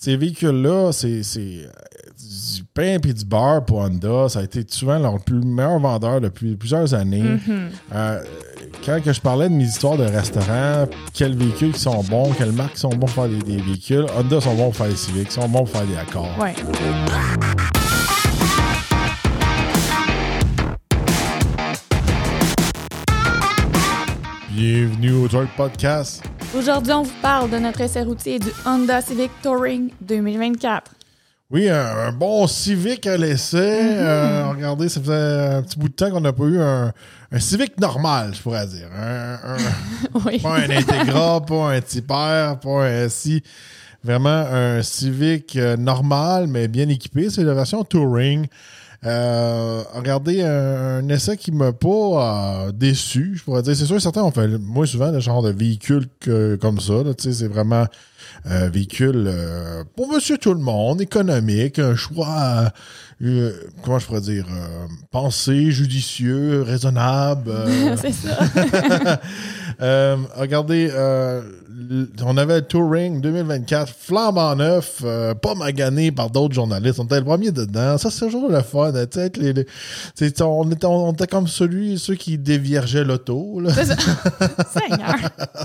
ces véhicules-là, c'est du pain et du beurre pour Honda. Ça a été souvent leur meilleur vendeur depuis plusieurs années. Quand que je parlais de mes histoires de restaurants, quels véhicules qui sont bons, quelles marques qui sont bons pour faire des véhicules, Honda sont bons pour faire des Civic, sont bons pour faire des Accords. Ouais. Bienvenue au Truck Podcast. Aujourd'hui, on vous parle de notre essai routier du Honda Civic Touring 2024. Oui, un bon Civic à l'essai. Regardez, ça faisait un petit bout de temps qu'on n'a pas eu un Civic normal, je pourrais dire. Oui. Pas un Integra, pas un Type-R, pas un SI. Vraiment un Civic normal, mais bien équipé. C'est la version Touring. Regardez, un essai qui m'a pas déçu, je pourrais dire. C'est sûr, certains ont fait moins souvent le genre de véhicule comme ça. Là, c'est vraiment un véhicule pour monsieur tout le monde, économique, un choix, comment je pourrais dire, pensé, judicieux, raisonnable. C'est ça. Regardez, on avait le Touring 2024, flambant neuf, pas magané par d'autres journalistes. On était le premier dedans. Ça, c'est toujours le fun. On était comme ceux qui déviergeaient l'auto. Là. C'est ça. Seigneur.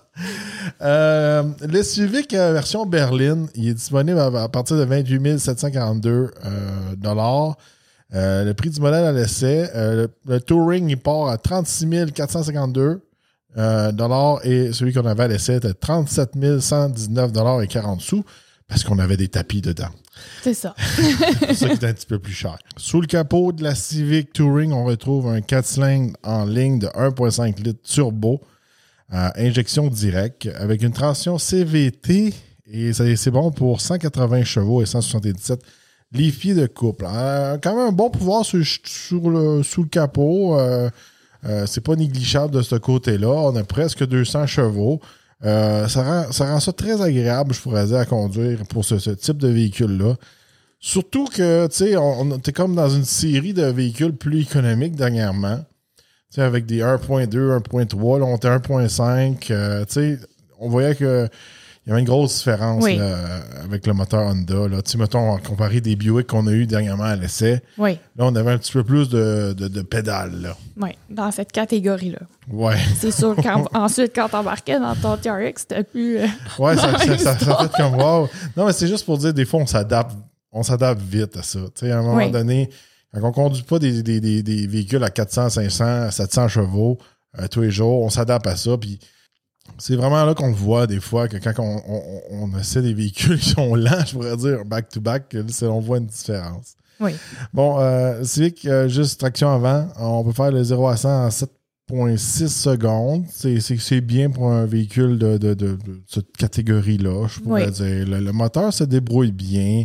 Le Civic version berline, il est disponible à partir de 28 742 $. Le prix du modèle à l'essai, le Touring, il part à 36 452 $ et celui qu'on avait à l'essai était 37 119 $ et 40 sous parce qu'on avait des tapis dedans. C'est ça. C'est ça qui est un petit peu plus cher. Sous le capot de la Civic Touring, on retrouve un 4 cylindres en ligne de 1,5 litres turbo à injection directe avec une traction CVT et c'est bon pour 180 chevaux et 177 livres-pieds de couple. Quand même un bon pouvoir sous le capot. C'est pas négligeable de ce côté-là. On a presque 200 chevaux. Ça rend ça très agréable, je pourrais dire, à conduire pour ce type de véhicule-là. Surtout que, tu sais, on était comme dans une série de véhicules plus économiques dernièrement. Tu sais, avec des 1.2, 1.3, là, on était 1.5. Tu sais, on voyait que il y avait une grosse différence là, avec le moteur Honda. Là. Tu sais, mettons, comparé des Buick qu'on a eu dernièrement à l'essai. Oui. Là, on avait un petit peu plus de pédales. Là. Oui, dans cette catégorie-là. Ouais. C'est sûr qu'ensuite, quand t'embarquais dans ton TRX, c'était plus... Ouais, ça fait comme wow. Non, mais c'est juste pour dire, des fois, on s'adapte vite à ça. Tu sais, à un moment donné, quand on ne conduit pas des véhicules à 400, 500, 700 chevaux tous les jours, on s'adapte à ça. Puis c'est vraiment là qu'on le voit des fois, que quand on essaie des véhicules qui sont lents, je pourrais dire back-to-back, on voit une différence. Oui. Bon, Civic, juste traction avant, on peut faire le 0 à 100 en 7,6 secondes. C'est bien pour un véhicule de cette catégorie-là, je pourrais dire. Le moteur se débrouille bien.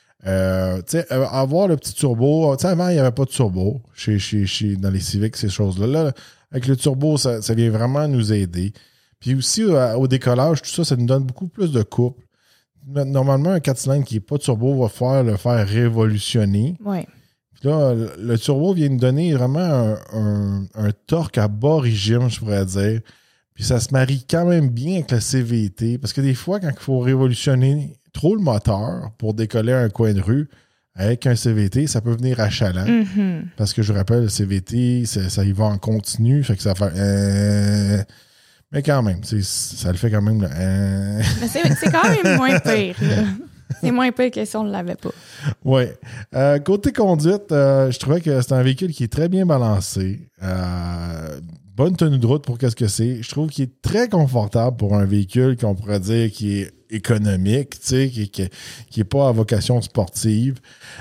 Avoir le petit turbo, avant, il n'y avait pas de turbo dans les Civic, ces choses-là. Là, avec le turbo, ça vient vraiment nous aider. Puis aussi, au décollage, tout ça, ça nous donne beaucoup plus de couple. Normalement, un 4 cylindres qui n'est pas turbo va le faire révolutionner. Oui. Puis là, le turbo vient nous donner vraiment un torque à bas régime, je pourrais dire. Puis ça se marie quand même bien avec la CVT. Parce que des fois, quand il faut révolutionner trop le moteur pour décoller un coin de rue avec un CVT, ça peut venir achalant. Mm-hmm. Parce que je rappelle, le CVT, ça y va en continu. Fait que ça fait... Mais quand même, ça le fait quand même. Mais c'est quand même moins pire. Là. C'est moins pire que si on ne l'avait pas. Oui. Côté conduite, je trouvais que c'est un véhicule qui est très bien balancé. Bonne tenue de route pour qu'est-ce que c'est. Je trouve qu'il est très confortable pour un véhicule qu'on pourrait dire qui est économique, tu sais, qui est pas à vocation sportive.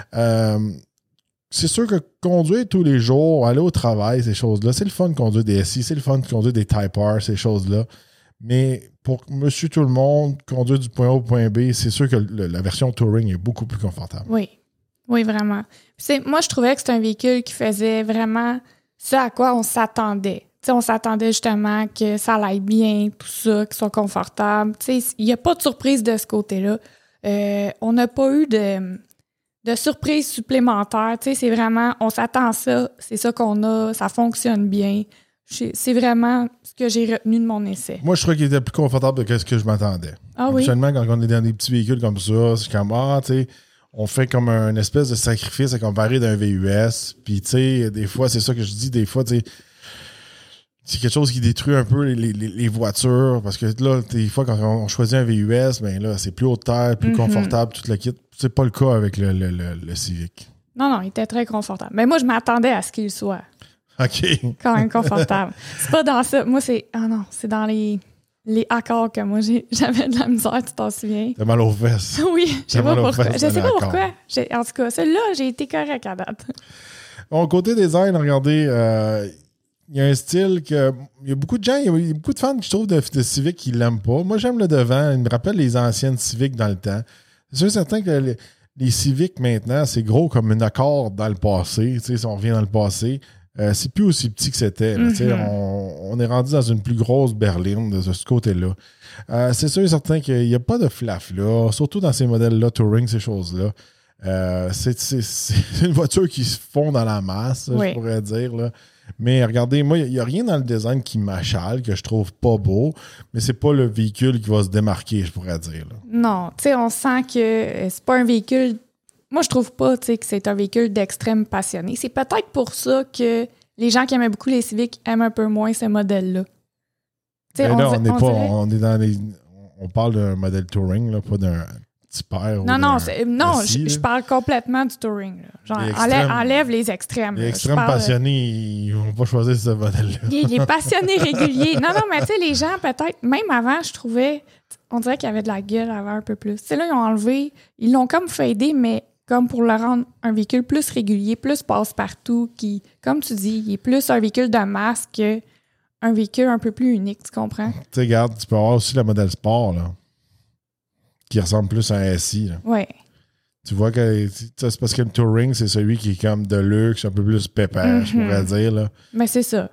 C'est sûr que conduire tous les jours, aller au travail, ces choses-là, c'est le fun de conduire des SI, c'est le fun de conduire des Type R, ces choses-là. Mais pour monsieur tout le monde, conduire du point A au point B, c'est sûr que la version Touring est beaucoup plus confortable. Oui. Oui, vraiment. Moi, je trouvais que c'est un véhicule qui faisait vraiment ce à quoi on s'attendait. T'sais, on s'attendait justement que ça aille bien, tout ça, qu'il soit confortable. Il n'y a pas de surprise de ce côté-là. On n'a pas eu de surprise supplémentaire. C'est vraiment, on s'attend à ça, c'est ça qu'on a, ça fonctionne bien. c'est vraiment ce que j'ai retenu de mon essai. Moi, je trouvais qu'il était plus confortable que ce que je m'attendais. Ah oui? Habituellement, quand on est dans des petits véhicules comme ça, c'est comme, tu sais, on fait comme une espèce de sacrifice à comparer d'un VUS. Puis, tu sais, des fois, c'est ça que je dis, des fois, tu sais, c'est quelque chose qui détruit un peu les voitures. Parce que là, des fois, quand on choisit un VUS, ben là, c'est plus haut de terre, plus confortable, tout le kit. C'est pas le cas avec le Civic. Non, il était très confortable. Mais moi, je m'attendais à ce qu'il soit OK. quand même confortable. C'est pas dans ça. Moi, c'est dans les accords que moi, j'avais de la misère, tu t'en souviens? T'as mal aux fesses. Oui, je sais pas pourquoi. Je sais pas D'accord. pourquoi. En tout cas, celui-là, j'ai été correct à date. Bon, côté design, regardez, il y a un style que. Il y a beaucoup de gens, il y a beaucoup de fans, je trouve, de Civic qui l'aiment pas. Moi, j'aime le devant. Il me rappelle les anciennes Civic dans le temps. C'est sûr certain que les Civic maintenant, c'est gros comme un accord dans le passé. Tu sais, si on revient dans le passé, c'est plus aussi petit que c'était. Tu sais, on est rendu dans une plus grosse berline de ce côté-là. C'est sûr certain qu'il n'y a pas de flaf là, surtout dans ces modèles-là, Touring, ces choses-là. C'est une voiture qui se fond dans la masse, Oui. je pourrais dire. Là. Mais regardez, moi, il n'y a rien dans le design qui m'achale, que je trouve pas beau, mais c'est pas le véhicule qui va se démarquer, je pourrais dire. Là. Non, tu sais, on sent que c'est pas un véhicule. Moi, je trouve pas, tu sais, que c'est un véhicule d'extrême passionné. C'est peut-être pour ça que les gens qui aimaient beaucoup les Civic aiment un peu moins ce modèle-là. Tu sais, Mais là, dirait- on parle d'un modèle Touring, là, pas d'un Tipper. Non, SI, je parle complètement du Touring. Là. Genre, Les extrêmes- enlève les extrêmes. Les là. extrêmes passionnés, ils vont pas choisir ce modèle-là. Les passionnés réguliers. Non, mais tu sais, les gens, peut-être, même avant, je trouvais, on dirait qu'il y avait de la gueule avant un peu plus. Tu sais, là, ils ont enlevé, ils l'ont comme fadé, mais comme pour le rendre un véhicule plus régulier, plus passe-partout, qui, comme tu dis, il est plus un véhicule de masse qu'un véhicule un peu plus unique, tu comprends? Tu sais, regarde, tu peux avoir aussi le modèle sport, là, qui ressemble plus à un SI. Là. Ouais. Tu vois que c'est parce que le Touring, c'est celui qui est comme de luxe, un peu plus pépère, je pourrais dire. Là. Mais c'est ça.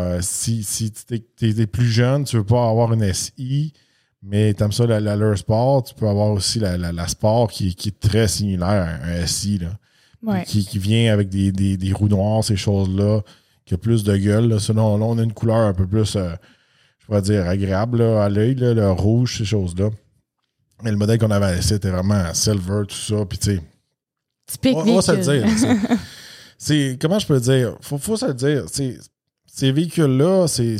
Si t'es plus jeune, tu veux pas avoir une SI, mais t'aimes ça, l'allure sport, tu peux avoir aussi la sport qui est très similaire à un SI. Là. Ouais. Qui vient avec des roues noires, ces choses-là, qui a plus de gueule. Là. Sinon, là, on a une couleur un peu plus, je pourrais dire, agréable là, à l'œil, là, le rouge, ces choses-là. Mais le modèle qu'on avait laissé était vraiment silver, tout ça. Puis, tu sais, Typique on va se le véhicule. dire. Comment je peux dire? Faut se le dire. Ces véhicules-là, c'est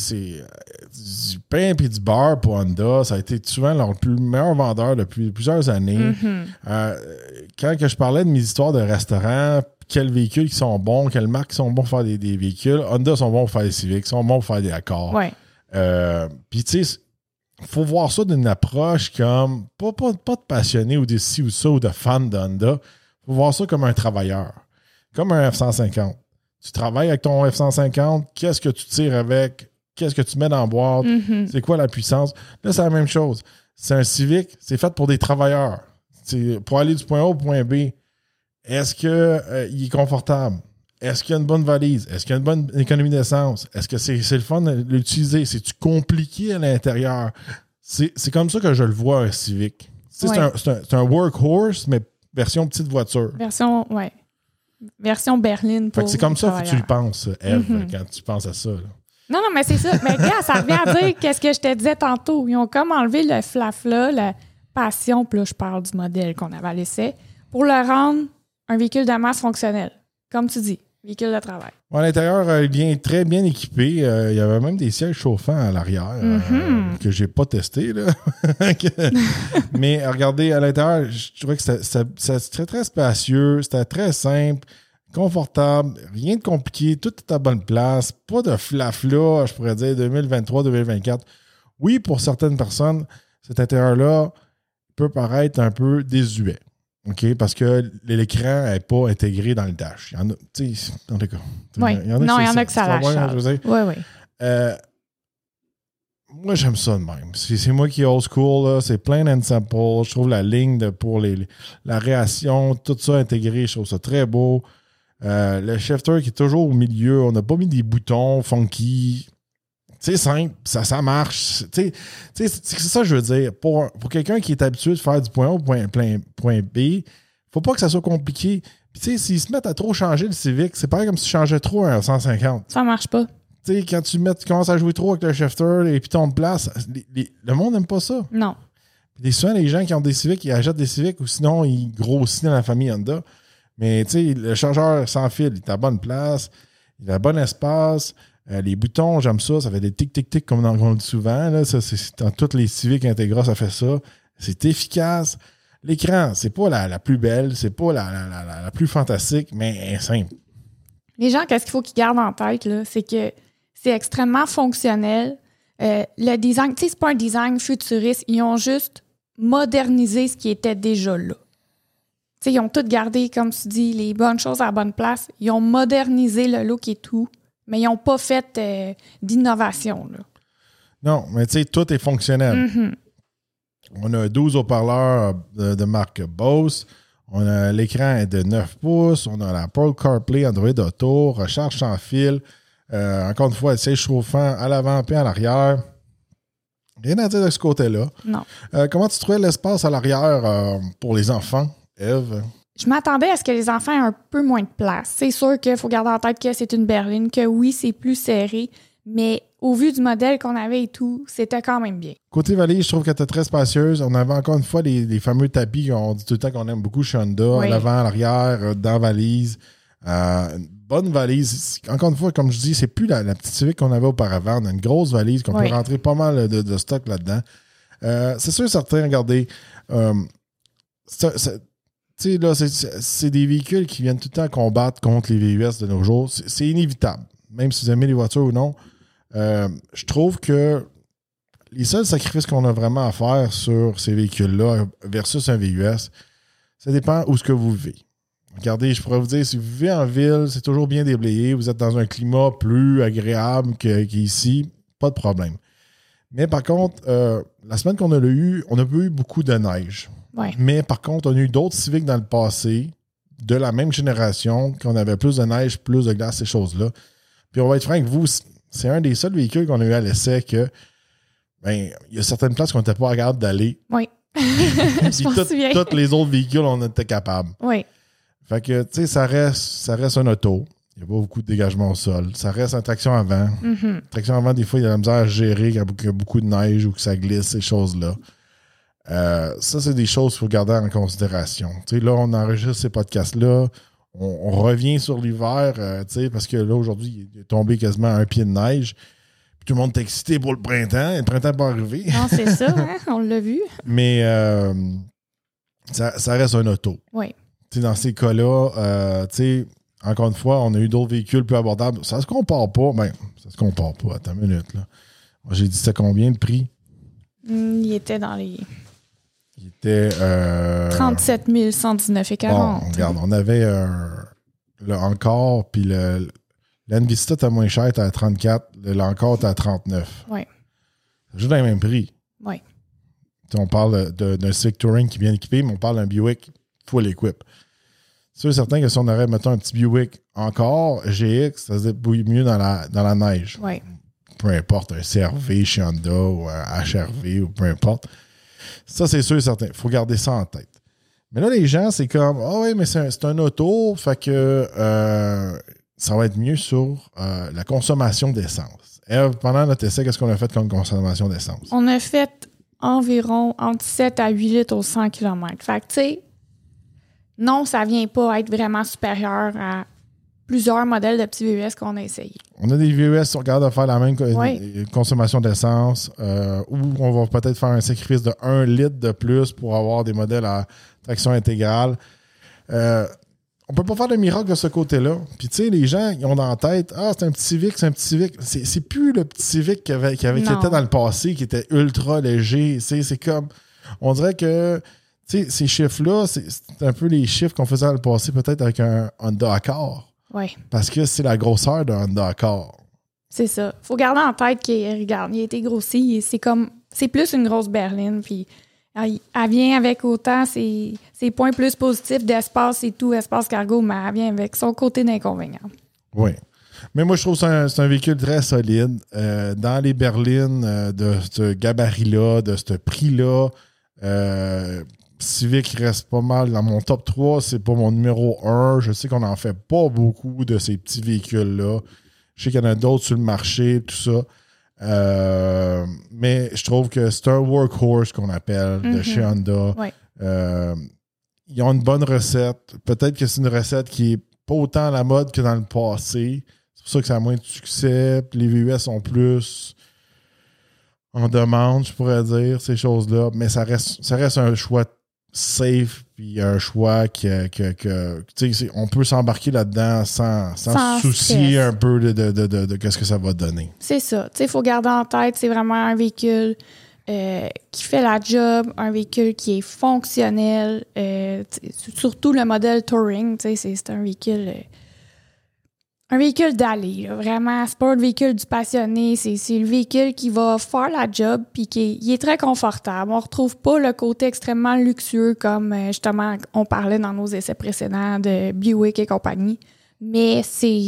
du pain et du beurre pour Honda. Ça a été souvent leur meilleur vendeur depuis plusieurs années. Quand que je parlais de mes histoires de restaurants, quels véhicules qui sont bons, quelles marques qui sont bons pour faire des véhicules, Honda sont bons pour faire des Civics, sont bons pour faire des Accords. Ouais. Puis, tu sais, faut voir ça d'une approche comme, pas de passionné ou de ci ou ça ou de fan d'Honda. Faut voir ça comme un travailleur. Comme un F-150. Tu travailles avec ton F-150, qu'est-ce que tu tires avec? Qu'est-ce que tu mets dans la boîte? C'est quoi la puissance? Là, c'est la même chose. C'est un Civic, c'est fait pour des travailleurs. C'est pour aller du point A au point B. Est-ce qu'il est confortable? Est-ce qu'il y a une bonne valise? Est-ce qu'il y a une bonne économie d'essence? Est-ce que c'est le fun de l'utiliser? C'est-tu compliqué à l'intérieur? C'est comme ça que je le vois, un Civic. Ouais. C'est un workhorse, mais version petite voiture. Version berline pour c'est comme ça que tu le penses, Eve, quand tu penses à ça. Là. Non, mais c'est ça. Mais gars, ça revient à dire qu'est-ce que je te disais tantôt. Ils ont comme enlevé le flafla, la passion, puis là, je parle du modèle qu'on avait à l'essai, pour le rendre un véhicule de masse fonctionnel. Comme tu dis. Véhicule de travail. À l'intérieur, il est très bien équipé. Il y avait même des sièges chauffants à l'arrière que j'ai pas testé. Là. Mais regardez, à l'intérieur, je trouvais que c'était très spacieux, c'était très simple, confortable, rien de compliqué, tout est à bonne place, pas de flafla, je pourrais dire 2023-2024. Oui, pour certaines personnes, cet intérieur-là peut paraître un peu désuet. OK, parce que l'écran n'est pas intégré dans le dash. Il y en a, tu sais, dans les cas. Oui. Il y en a que ça lâche. Oui. Moi, j'aime ça de même. C'est moi qui est old school, là. C'est plain and simple. Je trouve la ligne pour la réaction, tout ça intégré, je trouve ça très beau. Le shifter qui est toujours au milieu, on n'a pas mis des boutons funky. C'est simple, ça marche. C'est ça que je veux dire. Pour quelqu'un qui est habitué de faire du point A au point B, faut pas que ça soit compliqué. Puis, s'ils se mettent à trop changer le Civic, c'est pareil comme si je changeais trop un 150. Ça marche pas. sais, quand tu commences à jouer trop avec le shifter et puis ton place, le monde n'aime pas ça. Non. Puis souvent, les gens qui ont des Civic, ils achètent des Civic ou sinon, ils grossissent dans la famille Honda. Mais tu sais, le chargeur sans fil, il est à bonne place, il a un bon espace. Les boutons, j'aime ça. Ça fait des tic-tic-tic comme on le dit souvent. Là. Ça, c'est dans toutes les Civic Integra, ça fait ça. C'est efficace. L'écran, c'est pas la plus belle, c'est pas la plus fantastique, mais elle est simple. Les gens, qu'est-ce qu'il faut qu'ils gardent en tête, là, c'est que c'est extrêmement fonctionnel. Le design, tu sais, c'est pas un design futuriste. Ils ont juste modernisé ce qui était déjà là. Tu sais, ils ont tout gardé, comme tu dis, les bonnes choses à la bonne place. Ils ont modernisé le look et tout, mais ils n'ont pas fait d'innovation, là. Non, mais tu sais, tout est fonctionnel. Mm-hmm. On a 12 haut-parleurs de marque Bose. On a l'écran est de 9 pouces. On a la Apple CarPlay, Android Auto, recharge sans fil. Encore une fois, siège chauffant à l'avant et à l'arrière. Rien à dire de ce côté-là. Non. Comment tu trouvais l'espace à l'arrière pour les enfants, Ève? Je m'attendais à ce que les enfants aient un peu moins de place. C'est sûr qu'il faut garder en tête que c'est une berline, que oui, c'est plus serré, mais au vu du modèle qu'on avait et tout, c'était quand même bien. Côté valise, je trouve qu'elle était très spacieuse. On avait encore une fois les fameux tapis qu'on dit tout le temps qu'on aime beaucoup chez Honda, Oui. à l'avant, à l'arrière, dans la valise. Une bonne valise. Encore une fois, comme je dis, c'est plus la petite Civic qu'on avait auparavant. On a une grosse valise qu'on Oui. peut rentrer pas mal de stock là-dedans. C'est sûr, certains, regardez, tu sais, là, c'est des véhicules qui viennent tout le temps combattre contre les VUS de nos jours. C'est inévitable. Même si vous aimez les voitures ou non. Je trouve que les seuls sacrifices qu'on a vraiment à faire sur ces véhicules-là versus un VUS, ça dépend où ce que vous vivez. Regardez, je pourrais vous dire, si vous vivez en ville, c'est toujours bien déblayé, vous êtes dans un climat plus agréable qu'ici, pas de problème. Mais par contre, la semaine qu'on a eu, on n'a pas eu beaucoup de neige. Ouais. Mais par contre, on a eu d'autres Civics dans le passé, de la même génération, qu'on avait plus de neige, plus de glace, ces choses-là. Puis on va être franc avec vous, c'est un des seuls véhicules qu'on a eu à l'essai que, ben, il y a certaines places qu'on n'était pas capable d'aller. Oui. Je m'en souviens. Tous les autres véhicules, on était capable. Oui. Fait que, tu sais, ça reste un auto. Il n'y a pas beaucoup de dégagement au sol. Ça reste une traction avant. Mm-hmm. Traction avant, des fois, il y a la misère à gérer quand il y a beaucoup de neige ou que ça glisse, ces choses-là. Ça, c'est des choses qu'il faut garder en considération. Tu sais, là, on enregistre ces podcasts-là. On revient sur l'hiver, tu sais, parce que là, aujourd'hui, il est tombé quasiment un pied de neige. Puis tout le monde est excité pour le printemps. Le printemps n'est pas arrivé. Non, c'est ça, hein? On l'a vu. Mais ça reste un auto. Oui. Tu sais, dans ces cas-là, tu sais, encore une fois, on a eu d'autres véhicules plus abordables. Ça se compare pas. Ben, ça se compare pas. Attends une minute, là. Moi, j'ai dit, c'était combien le prix? Il était dans les Il était... 37 119,40. Bon, regarde, on avait le Encore, puis l'Envista était moins cher, était à 34. L'Encore était à 39. Oui. C'est juste dans le même prix. Oui. Tu sais, on parle d'un Civic Touring qui est bien équipé, mais on parle d'un Buick full equip. C'est sûr et certain que si on aurait, mettons, un petit Buick Encore, GX, ça se débrouille mieux dans la neige. Oui. Peu importe, un CR-V chez Honda ou un HR-V ou peu importe. Ça, c'est sûr et certain. Il faut garder ça en tête. Mais là, les gens, c'est comme, ah oui, mais c'est un auto, fait que ça va être mieux sur la consommation d'essence. Ève, pendant notre essai, qu'est-ce qu'on a fait comme consommation d'essence? On a fait environ entre 7 à 8 litres au 100 km. Fait que, tu sais, non, ça vient pas être vraiment supérieur à plusieurs modèles de petits VUS qu'on a essayé. On a des VUS qui sont capables de faire la même Oui. consommation d'essence, ou on va peut-être faire un sacrifice de 1 litre de plus pour avoir des modèles à traction intégrale. On peut pas faire de miracle de ce côté-là. Puis, tu sais, les gens, ils ont dans la tête, c'est un petit Civic, c'est un petit Civic. C'est plus le petit Civic qui était dans le passé, qui était ultra léger. C'est comme, on dirait que, tu sais, ces chiffres-là, c'est un peu les chiffres qu'on faisait dans le passé, peut-être avec un Honda Accord. Oui. Parce que c'est la grosseur d'un Honda Accord. C'est ça. Faut garder en tête qu'il regarde, il a été grossi. C'est plus une grosse berline. Puis elle vient avec autant ses points plus positifs d'espace et tout, espace cargo, mais elle vient avec son côté d'inconvénient. Oui. Mais moi, je trouve que c'est un véhicule très solide. Dans les berlines de ce gabarit-là, de ce prix-là, Civic reste pas mal dans mon top 3. C'est pas mon numéro 1. Je sais qu'on n'en fait pas beaucoup de ces petits véhicules-là. Je sais qu'il y en a d'autres sur le marché, tout ça. Mais je trouve que c'est un workhorse qu'on appelle de chez Honda. Ouais. Ils ont une bonne recette. Peut-être que c'est une recette qui est pas autant à la mode que dans le passé. C'est pour ça que ça a moins de succès. Puis les VUS sont plus en demande, je pourrais dire, ces choses-là. Mais ça reste un choix safe, puis un choix on peut s'embarquer là-dedans sans soucier stress. un peu de qu'est-ce que ça va donner. C'est ça. Il faut garder en tête, c'est vraiment un véhicule qui fait la job, un véhicule qui est fonctionnel. Surtout le modèle Touring, c'est un véhicule... un véhicule d'aller, là, vraiment. C'est pas le véhicule du passionné. C'est le véhicule qui va faire la job puis il est très confortable. On retrouve pas le côté extrêmement luxueux comme, justement, on parlait dans nos essais précédents de Buick et compagnie. Mais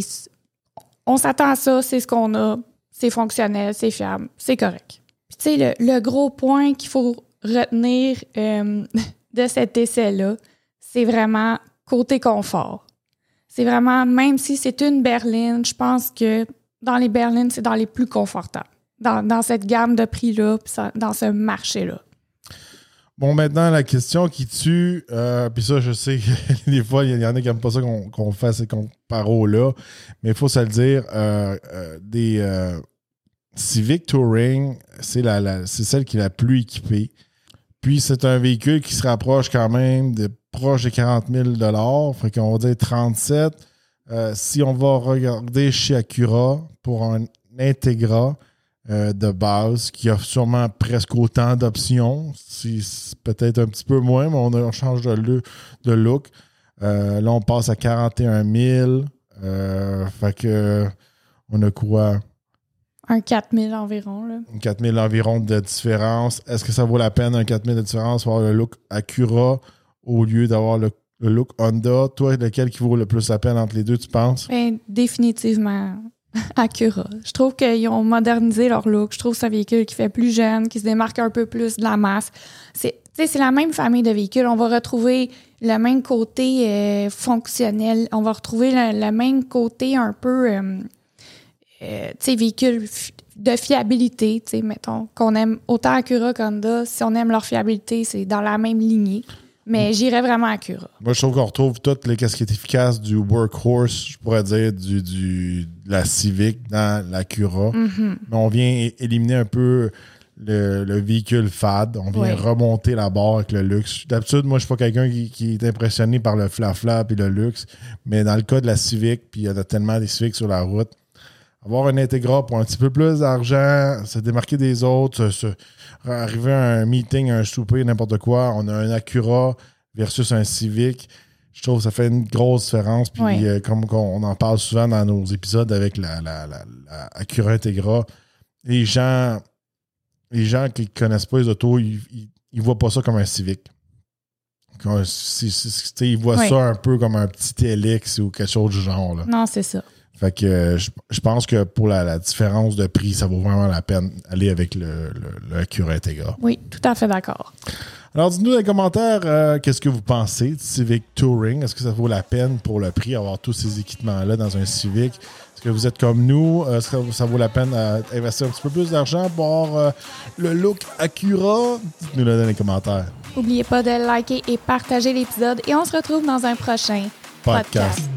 on s'attend à ça, c'est ce qu'on a. C'est fonctionnel, c'est fiable, c'est correct. Puis tu sais, le gros point qu'il faut retenir de cet essai-là, c'est vraiment côté confort. C'est vraiment, même si c'est une berline, je pense que dans les berlines, c'est dans les plus confortables. Dans cette gamme de prix-là, dans ce marché-là. Bon, maintenant, la question qui tue, puis ça, je sais que des fois, il y en a qui n'aiment pas ça qu'on fasse ces comparos-là, mais il faut se le dire, des Civic Touring, c'est celle qui est la plus équipée. Puis, c'est un véhicule qui se rapproche quand même proche de 40 000 $. Fait qu'on va dire 37. Si on va regarder chez Acura pour un Integra de base qui offre sûrement presque autant d'options, peut-être un petit peu moins, mais on change de look. Là, on passe à 41 000. Fait que on a quoi? Un 4 000 environ. Là. 4 000 environ de différence. Est-ce que ça vaut la peine, un 4 000 de différence, pour avoir le look Acura au lieu d'avoir le look Honda? Toi, lequel qui vaut le plus la peine entre les deux, tu penses? Ben, définitivement Acura. Je trouve qu'ils ont modernisé leur look. Je trouve que c'est un véhicule qui fait plus jeune, qui se démarque un peu plus de la masse. C'est la même famille de véhicules. On va retrouver le même côté fonctionnel. On va retrouver le même côté un peu... véhicules de fiabilité, mettons, qu'on aime autant Acura qu'Honda. Si on aime leur fiabilité, c'est dans la même lignée. Mais j'irais vraiment Acura. Moi, je trouve qu'on retrouve toutes les qu'est-ce qui est efficace du workhorse, je pourrais dire, de la Civic dans l'Acura. Mm-hmm. Mais on vient éliminer un peu le véhicule fade. On vient remonter la barre avec le luxe. D'habitude, moi, je suis pas quelqu'un qui est impressionné par le flafla et le luxe. Mais dans le cas de la Civic, puis il y en a tellement des Civics sur la route, avoir un Integra pour un petit peu plus d'argent, se démarquer des autres, arriver à un meeting, à un souper, n'importe quoi. On a un Acura versus un Civic. Je trouve que ça fait une grosse différence. Puis comme on en parle souvent dans nos épisodes avec la Acura Integra, les gens qui ne connaissent pas les autos, ils voient pas ça comme un Civic. Ils voient ça un peu comme un petit TLX ou quelque chose du genre. Là. Non, c'est ça. Fait que je pense que pour la différence de prix, ça vaut vraiment la peine d'aller avec le Acura Integra. Oui, tout à fait d'accord. Alors, dites-nous dans les commentaires qu'est-ce que vous pensez de Civic Touring. Est-ce que ça vaut la peine pour le prix d'avoir tous ces équipements-là dans un Civic? Est-ce que vous êtes comme nous? Est-ce que ça vaut la peine d'investir un petit peu plus d'argent pour avoir le look Acura? Dites-nous-le dans les commentaires. N'oubliez pas de liker et partager l'épisode et on se retrouve dans un prochain podcast.